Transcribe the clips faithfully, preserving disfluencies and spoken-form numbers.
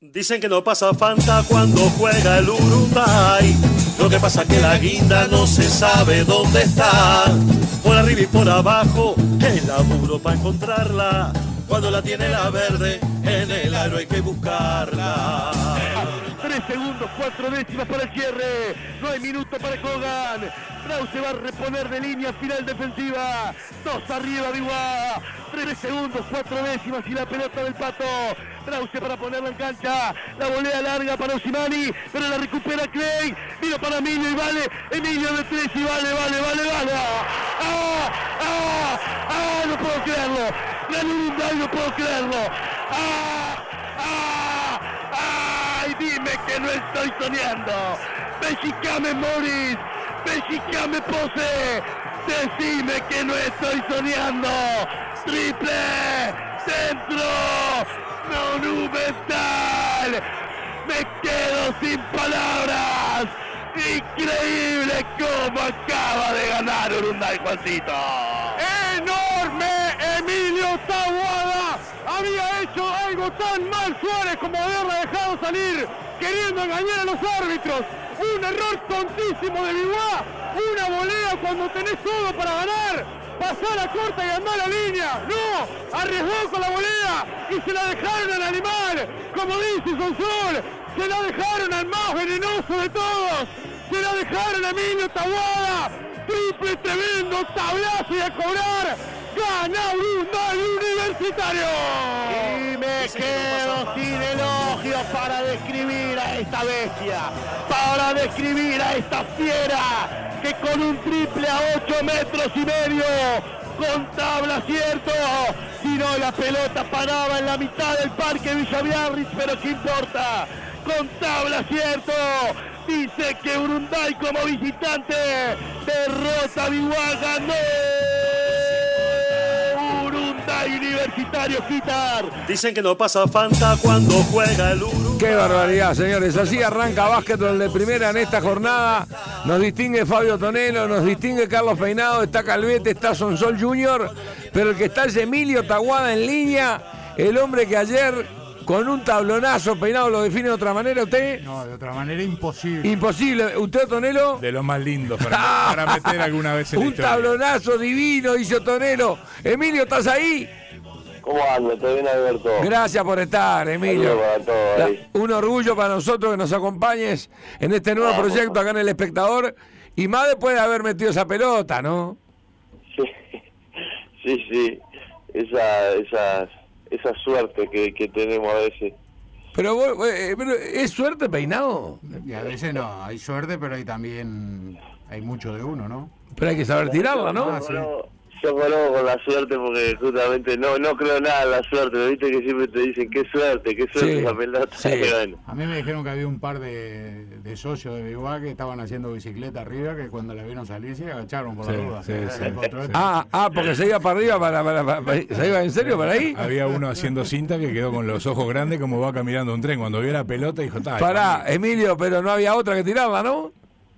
Dicen que no pasa Fanta cuando juega el Uruguay. Lo que pasa es que la guinda no se sabe dónde está. Por arriba y por abajo, el laburo para encontrarla. Cuando la tiene la verde, en el aro hay que buscarla. Tres segundos, cuatro décimas para el cierre. No hay minuto para Kogan. Krause va a reponer de línea final defensiva. Dos arriba de Iguá. Tres segundos, cuatro décimas y la pelota del Pato. Krause para ponerla en cancha. La volea larga para Osimani, pero la recupera Clay. Vino para Emilio y vale. Emilio de tres y vale, vale, vale, vale. ¡Ah! ¡Ah! ¡Ah! No puedo creerlo. Gran Uruguay, no puedo creerlo. ¡Ah! ¡Ah! ¡Ay! Dime que no estoy soñando. Mexicame Morris. Mexicame Pose. Decime que no estoy soñando. Triple. Dentro. Monumental. Me quedo sin palabras. Increíble cómo acaba de ganar Uruguay, Juancito. ¡Enorme! Emilio Taboada había hecho algo tan mal Suárez como haberla dejado salir, queriendo engañar a los árbitros. Un error tontísimo de Biguá. Una volea cuando tenés todo para ganar. Pasar a corta y andar a la línea. No, arriesgó con la volea y se la dejaron al animal. Como dice Sonsol, se la dejaron al más venenoso de todos. Se la dejaron a Emilio Taboada. Triple tremendo, tablazo y a cobrar. Gana Uruguay Universitario. Y me quedo sin elogios para describir a esta bestia, para describir a esta fiera que con un triple a ocho metros y medio, con tabla cierto, si no la pelota paraba en la mitad del parque Villaviarris, pero qué importa, con tabla cierto. Dice que Uruguay como visitante derrota a Biguá, ganó Uruguay Universitario Quitar. Dicen que no pasa Fanta cuando juega el Uruguay. Qué barbaridad, señores. Así arranca básquetbol de primera en esta jornada. Nos distingue Fabio Tonelo, nos distingue Carlos Peinado, está Calvete, está Sonsol junior, pero el que está es Emilio Taboada en línea, el hombre que ayer con un tablonazo, Peinado, ¿lo define de otra manera usted? No, de otra manera imposible. Imposible. ¿Usted, Tonelo? De lo más lindo para, para meter alguna vez en la un historia. tablonazo divino, dice Tonelo. Emilio, ¿estás ahí? ¿Cómo anda? ¿Todo bien, Alberto? Gracias por estar, Emilio. Para todos, La, ahí. un orgullo para nosotros que nos acompañes en este nuevo Vamos. proyecto acá en El Espectador. Y más después de haber metido esa pelota, ¿no? Sí, sí, sí. Esa, esa, esa suerte que, que tenemos a veces. Pero, vos, eh, pero ¿es suerte, Peinado? Y a veces no, hay suerte, pero hay también hay mucho de uno, ¿no? Pero hay que saber tirarla, ¿no? Ah, sí. Yo, yo conozco con la suerte porque justamente no no creo nada en la suerte. Viste que siempre te dicen qué suerte, qué suerte Sí, esa pelota. sí. Bueno, A mí me dijeron que había un par de, de socios de Biguá que estaban haciendo bicicleta arriba, que cuando la vieron salir se agacharon por Sí, la duda. sí, sí. Encontró esto. Ah, ah, porque se iba para arriba, para, para, para- para- ¿se iba en serio para ahí? Había uno haciendo cinta que quedó con los ojos grandes como va caminando un tren. Cuando vio la pelota dijo, está. Pará, Emilio, pero no había otra que tirarla, ¿no?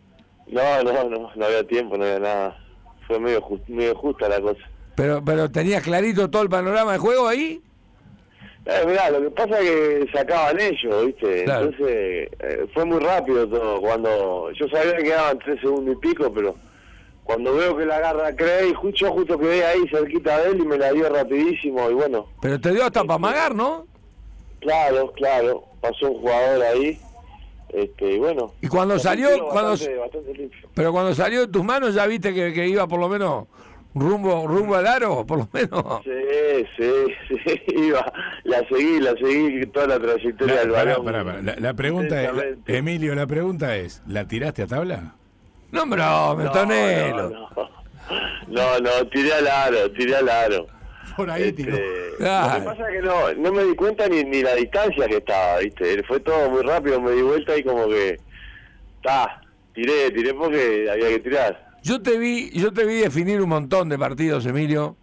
no, no, no, no había tiempo, no había nada. Fue medio, ju- medio justa la cosa. Pero, pero tenías clarito todo el panorama de juego ahí. Eh, mirá, lo que pasa es que sacaban ellos, ¿viste? Claro. Entonces, eh, fue muy rápido todo. Cuando yo sabía que quedaban tres segundos y pico, pero cuando veo que la agarra Cray, ju- yo justo quedé ahí cerquita de él y me la dio rapidísimo. Y bueno, Pero te dio hasta para amagar, ¿no? claro, claro, pasó un jugador ahí. Este, y bueno. Y cuando fue un salió, tiro cuando, Bastante, bastante limpio. pero cuando salió de tus manos ya viste que, que iba por lo menos rumbo rumbo al aro, por lo menos. Sí, sí, sí, iba. La seguí, la seguí toda la trayectoria La, del pará, balón. pará, pará. La, la pregunta es, Intensamente. Emilio, la pregunta es, ¿la tiraste a tabla? No, bro, me Tonelo. No, no, no, no, tiré al aro, tiré al aro. Por ahí Este, tiró. lo Claro. que pasa es que no, no me di cuenta ni, ni la distancia que estaba, ¿viste? Fue todo muy rápido, me di vuelta y como que, ta, tiré, tiré porque había que tirar. Yo te vi, yo te vi definir un montón de partidos, Emilio.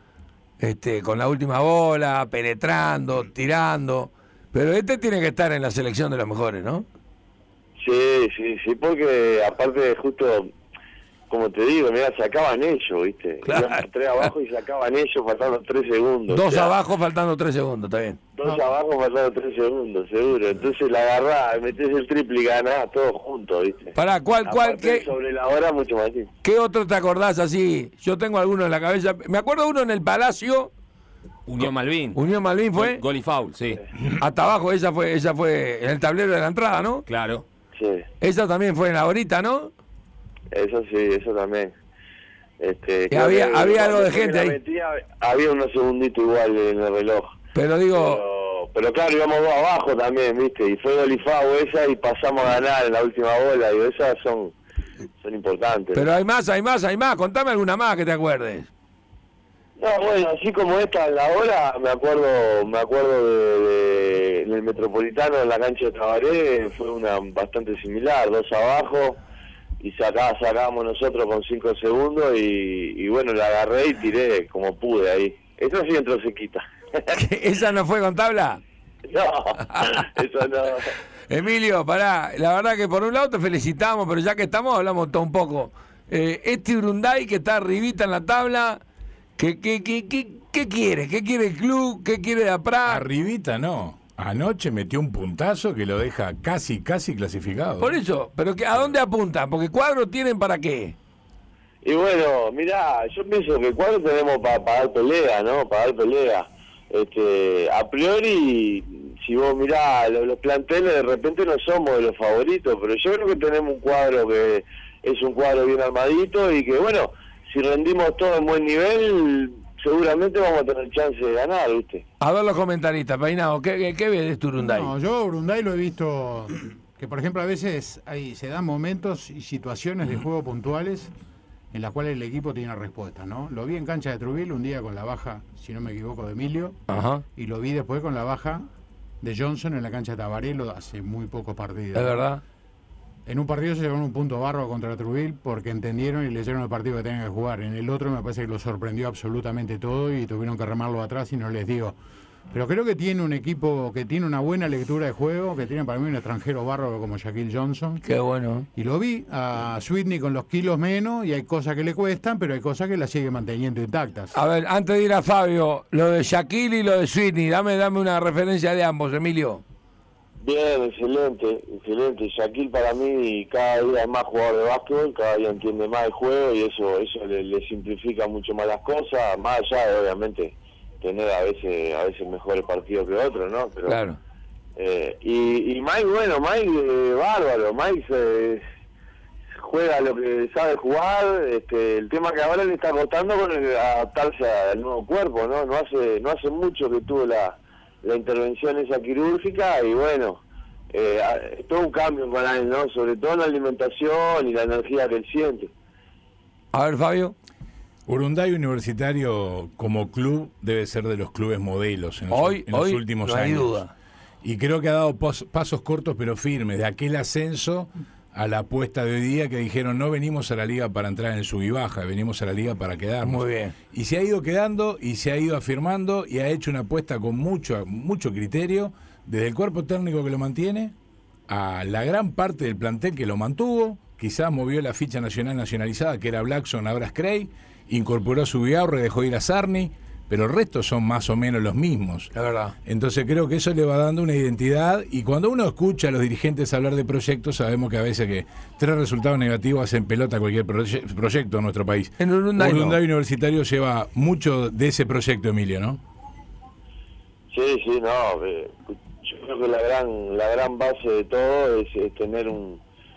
Este, con la última bola, penetrando, tirando. Pero este tiene que estar en la selección de los mejores, ¿no? Sí, sí, sí, porque aparte justo como te digo, mira, sacaban ellos, ¿viste? Claro. Iban tres abajo y sacaban ellos faltando tres segundos. Dos o sea, abajo faltando tres segundos, está bien. Dos no. abajo faltando tres segundos, seguro. Entonces la agarrás, metés el triple y ganás todos juntos, ¿viste? Pará, ¿cuál, cuál, Aparte, qué? sobre la hora mucho más difícil. ¿Qué otro te acordás así? Yo tengo alguno en la cabeza. Me acuerdo uno en el Palacio. Unión Malvin. Unión Malvin fue. Gol y foul, sí. Hasta abajo, esa fue, esa fue en el tablero de la entrada, ¿no? Claro. Sí. Esa también fue en la horita, ¿no? Eso sí, eso también. Este, Y había, que había algo de cuando gente ahí. metía, había unos segunditos igual en el reloj. Pero digo, Pero, pero claro, íbamos dos abajo también, ¿viste? Y fue Golifao esa y pasamos a ganar en la última bola. Y esas son, son importantes. pero hay más, hay más, hay más. Contame alguna más que te acuerdes. No, bueno, así como esta en la hora, me acuerdo me acuerdo de, de, en el Metropolitano, en la cancha de Tabaré, fue una bastante similar, dos abajo, y sacá, sacábamos nosotros con cinco segundos, y, y bueno, la agarré y tiré como pude ahí. Eso sí entró sequita. ¿Esa no fue con tabla? No, eso no. Emilio, pará, la verdad que por un lado te felicitamos, pero ya que estamos hablamos todo un poco. Eh, este Urunday que está arribita en la tabla, ¿qué, qué, qué, qué, qué quiere? ¿Qué quiere el club? ¿Qué quiere de APRA? Arribita no. Anoche metió un puntazo que lo deja casi, casi clasificado. Por eso, pero que, ¿a dónde apuntan? Porque cuadros tienen para qué. Y bueno, mirá, yo pienso que cuadros tenemos para pa dar pelea, ¿no? Para dar pelea. Este, a priori, si vos mirás los, los planteles, de repente no somos de los favoritos, pero yo creo que tenemos un cuadro que es un cuadro bien armadito y que, bueno, si rendimos todo en buen nivel, seguramente vamos a tener chance de ganar, ¿viste? A ver los comentaristas, Peinado, ¿qué, qué, qué ves de este Urunday? No, yo Urunday lo he visto que, por ejemplo, a veces hay, se dan momentos y situaciones de juego puntuales en las cuales el equipo tiene respuesta, ¿no? Lo vi en cancha de Trujillo un día con la baja, si no me equivoco, de Emilio, Ajá. y lo vi después con la baja de Johnson en la cancha de Tabaré hace muy pocos partidos. Es verdad. En un partido se llevaron un punto barro contra Trujillo porque entendieron y leyeron el partido que tenían que jugar. En el otro me parece que lo sorprendió absolutamente todo y tuvieron que remarlo atrás y no les digo. Pero creo que tiene un equipo que tiene una buena lectura de juego, que tiene para mí un extranjero bárbaro como Shaquille Johnson. Qué bueno. Y lo vi a Sweetney con los kilos menos y hay cosas que le cuestan, pero hay cosas que la sigue manteniendo intactas. A ver, antes de ir a Fabio, lo de Shaquille y lo de Sweetney, dame, dame una referencia de ambos, Emilio. Bien, excelente, excelente. Shaquille para mí cada día es más jugador de básquetbol, cada día entiende más el juego y eso eso le, le simplifica mucho más las cosas, más allá de obviamente tener a veces a veces mejores partidos que otros, ¿no? Pero, claro. Eh, y, y Mike, bueno, Mike eh, bárbaro, Mike eh, juega lo que sabe jugar, este, el tema que ahora le está costando con el adaptarse al nuevo cuerpo, ¿no? No hace no hace mucho que tuvo la la intervención esa quirúrgica y bueno, eh, es todo un cambio para él, ¿no? Sobre todo en la alimentación y la energía que él siente. A ver, Fabio. Urunday Universitario como club debe ser de los clubes modelos en los, Hoy, en los hoy últimos no hay años. duda. Y creo que ha dado pos, pasos cortos pero firmes, de aquel ascenso a la apuesta de hoy día que dijeron no venimos a la liga para entrar en el sub y baja, venimos a la liga para quedarnos. Muy bien. Y se ha ido quedando y se ha ido afirmando y ha hecho una apuesta con mucho, mucho criterio, desde el cuerpo técnico que lo mantiene, a la gran parte del plantel que lo mantuvo, quizás movió la ficha nacional nacionalizada, que era Blackson, ahora es Cray, incorporó a Zubiaurre, dejó ir a Sarni, pero el resto son más o menos los mismos. La verdad. Entonces creo que eso le va dando una identidad y cuando uno escucha a los dirigentes hablar de proyectos, sabemos que a veces que tres resultados negativos hacen pelota cualquier proye- proyecto en nuestro país. En Urunday, Urunday no. Universitario lleva mucho de ese proyecto, Emilio, ¿no? Sí, sí, no, eh, yo creo que la gran la gran base de todo es, es tener un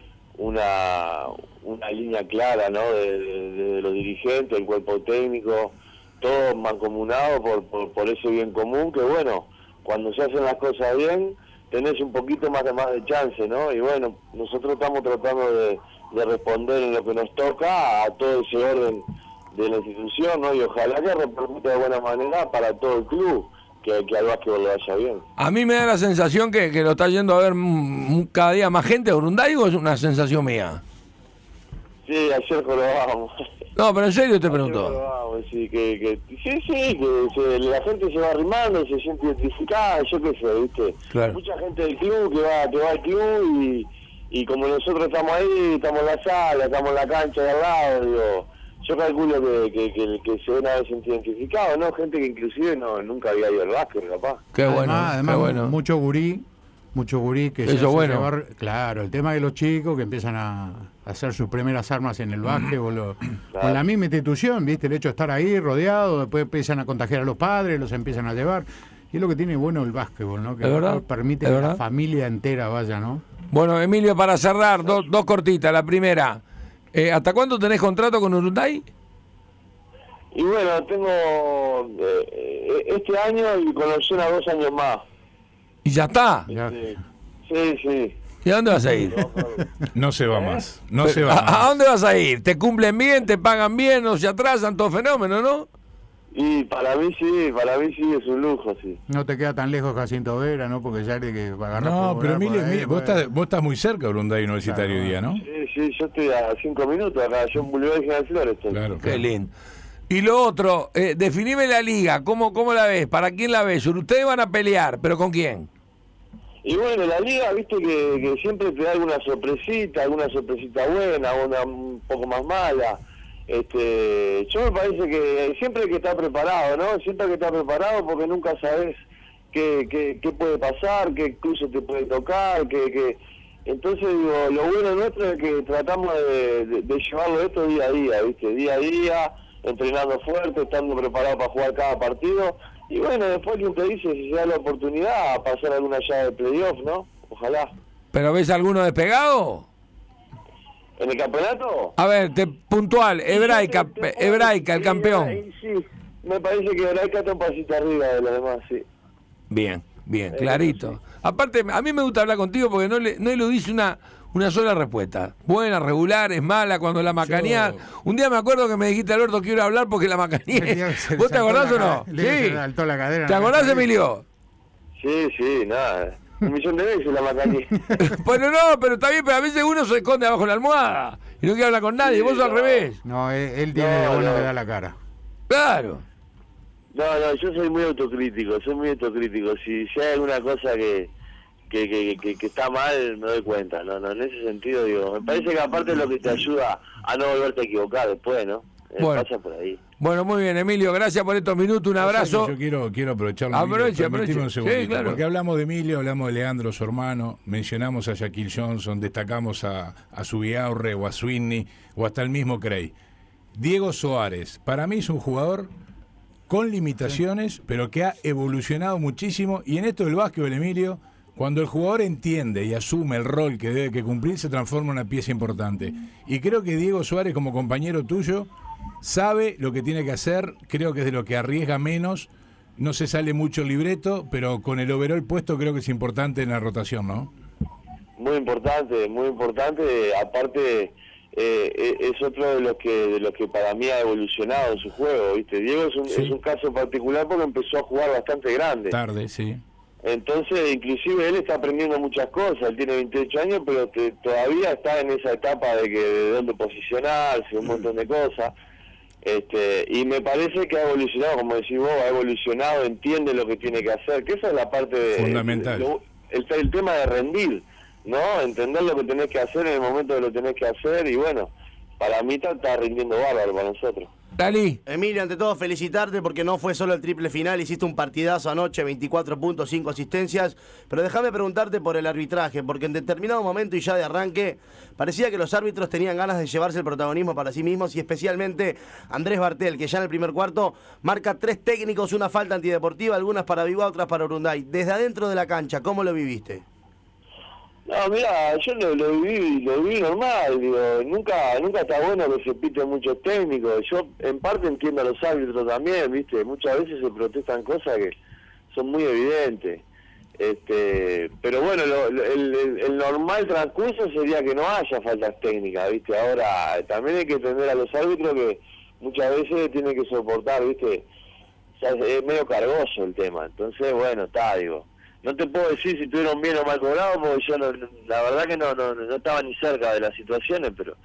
una una línea clara, ¿no? De, de, de los dirigentes, el cuerpo técnico, todos mancomunados por, por, por ese bien común, que bueno, cuando se hacen las cosas bien, tenés un poquito más de más de chance, ¿no? Y bueno, nosotros estamos tratando de, de responder en lo que nos toca a todo ese orden de la institución, ¿no? Y ojalá que repercute de buena manera para todo el club, que, que al básquetbol le vaya bien. A mí me da la sensación que, que lo está yendo a ver mm, cada día más gente a Urunday, ¿o es una sensación mía? Sí, ayer colgábamos. No, pero en serio te Ayer pregunto. colgábamos, sí, que, que, sí, sí, que se, la gente se va arrimando, se siente identificada, yo qué sé, ¿viste? Claro. Mucha gente del club que va que va al club y, y como nosotros estamos ahí, estamos en la sala, estamos en la cancha de al lado, digo, yo calculo que, que, que, que se ven a veces identificados, ¿no? Gente que inclusive no nunca había ido al básquet, capaz. Qué bueno, además, además qué bueno. mucho gurí, mucho gurí que Eso se hace bueno. llevar, claro, el tema de los chicos que empiezan a hacer sus primeras armas en el básquet o, lo, Claro. o en la misma institución, ¿viste? El hecho de estar ahí rodeado, después empiezan a contagiar a los padres, los empiezan a llevar. Y es lo que tiene bueno el básquetbol, ¿no? Que ¿Es verdad? permite ¿Es que la verdad? familia entera vaya, ¿no? Bueno, Emilio, para cerrar, do, dos cortitas. La primera, eh, ¿hasta cuándo tenés contrato con Urunday? Y bueno, tengo eh, este año y con opción a dos años más. Y ya está. Ya. Sí, sí. sí. ¿Y a dónde vas a ir? No se va más. No se va ¿A, más. a dónde vas a ir? ¿Te cumplen bien? ¿Te pagan bien? ¿No se atrasan? Todo fenómeno, ¿no? Y para mí sí, para mí sí es un lujo, sí. No te queda tan lejos Jacinto Vera, ¿no? Porque ya hay que agarrar No, por pero volar por Emilio, ahí, Emilio, vos, bueno. estás, vos estás muy cerca de Urunday Universitario hoy día, ¿no? Sí, sí, yo estoy a cinco minutos acá, yo en Boulevard General Flores estoy. Claro, Qué claro. lindo. Y lo otro, eh, definime la liga. ¿Cómo, ¿Cómo la ves? ¿Para quién la ves? Ustedes van a pelear, ¿pero con quién? Y bueno, la liga, viste que, que siempre te da alguna sorpresita, alguna sorpresita buena, una un poco más mala. Este, yo me parece que siempre hay que estar preparado, ¿no? Siempre hay que estar preparado porque nunca sabes qué, qué, qué puede pasar, qué cruce te puede tocar, qué, qué... Entonces, digo, lo bueno nuestro es que tratamos de, de, de llevarlo esto día a día, ¿viste? Día a día, entrenando fuerte, estando preparado para jugar cada partido. Y bueno, después que te dice, si se da la oportunidad, a pasar alguna llave de playoff, ¿no? Ojalá. ¿Pero ves alguno despegado? ¿En el campeonato? A ver, te, puntual, Hebraica, Yo te- te puedo- Hebraica, el sí, campeón. eh, Sí, me parece que Hebraica está un pasito arriba de los demás, sí. Bien, bien, Eh, clarito. sí. Aparte, a mí me gusta hablar contigo porque no le no eludís una una sola respuesta. Buena, regular, es mala, cuando la macaneás. Yo- Un día me acuerdo que me dijiste, Alberto, quiero hablar porque la macaneé. ¿Vos te acordás o no? Sí. Se le saltó la cadera. ¿Te acordás, Emilio? Sí, sí, nada. Un millón de veces la macaní. Bueno, no, pero está bien, pero a veces uno se esconde abajo de la almohada y no quiere hablar con nadie. Sí, Vos al no. revés. No, él, él tiene No, lo bueno no. que da la cara. Claro. No, no, yo soy muy autocrítico, soy muy autocrítico. Si, si hay alguna cosa que, que, que, que, que está mal, me doy cuenta. No, no, en ese sentido, digo, me parece que aparte es lo que te ayuda a no volverte a equivocar después, ¿no? Eh, Bueno. Pasa por ahí. Bueno, muy bien, Emilio, gracias por estos minutos, un abrazo. Yo quiero, quiero aprovecharlo. Aproveche, Emilio, permitime aproveche. un segundito, Sí, claro. porque hablamos de Emilio, hablamos de Leandro, su hermano, mencionamos a Shaquille Johnson, destacamos a, a Zubiaurre o a Sweeney o hasta el mismo Cray. Diego Soares, para mí es un jugador con limitaciones, pero que ha evolucionado muchísimo. Y en esto del básquetbol, Emilio, cuando el jugador entiende y asume el rol que debe que cumplir, se transforma en una pieza importante. Y creo que Diego Soares, como compañero tuyo, sabe lo que tiene que hacer. Creo que es de lo que arriesga menos. No se sale mucho el libreto, pero con el overall puesto creo que es importante en la rotación, ¿no? Muy importante, muy importante. Aparte, eh, es otro de los que de los que para mí ha evolucionado en su juego, ¿viste? Diego es un, Sí. es un caso particular porque empezó a jugar bastante grande. Tarde, sí. Entonces, inclusive él está aprendiendo muchas cosas. Él tiene veintiocho años, pero te- todavía está en esa etapa de que de dónde posicionarse, un montón de cosas. Este, y me parece que ha evolucionado, como decís vos, ha evolucionado, entiende lo que tiene que hacer, que esa es la parte de, Fundamental. lo- el, el tema de rendir, ¿no? Entender lo que tenés que hacer en el momento que lo tenés que hacer, y bueno, para mí está, está rindiendo bárbaro para nosotros. Dalí. Emilio, ante todo felicitarte porque no fue solo el triple final, hiciste un partidazo anoche, veinticuatro puntos, cinco asistencias, pero déjame preguntarte por el arbitraje, porque en determinado momento y ya de arranque, parecía que los árbitros tenían ganas de llevarse el protagonismo para sí mismos y especialmente Andrés Bartel, que ya en el primer cuarto marca tres técnicos, una falta antideportiva, algunas para Viva, otras para Urunday. Desde adentro de la cancha, ¿cómo lo viviste? No, mira, yo lo, lo viví, lo viví normal, digo, nunca, nunca está bueno que se piten muchos técnicos. Yo en parte entiendo a los árbitros también, viste, muchas veces se protestan cosas que son muy evidentes. Este, pero bueno, lo, lo- el, el, el normal transcurso sería que no haya faltas técnicas, viste. Ahora también hay que entender a los árbitros que muchas veces tienen que soportar, viste, o sea, es medio cargoso el tema. Entonces, bueno, está, digo. No te puedo decir si estuvieron bien o mal cobrados, porque yo no, la verdad que no, no no estaba ni cerca de las situaciones, pero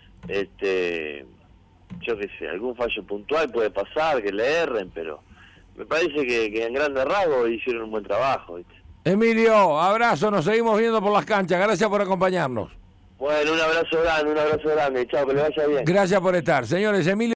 este yo qué sé, algún fallo puntual puede pasar, que le erren, pero me parece que, que en grandes rasgos hicieron un buen trabajo, ¿viste? Emilio, abrazo, nos seguimos viendo por las canchas. Gracias por acompañarnos. Bueno, un abrazo grande, un abrazo grande. Chao, que le vaya bien. Gracias por estar. Señores, Emilio.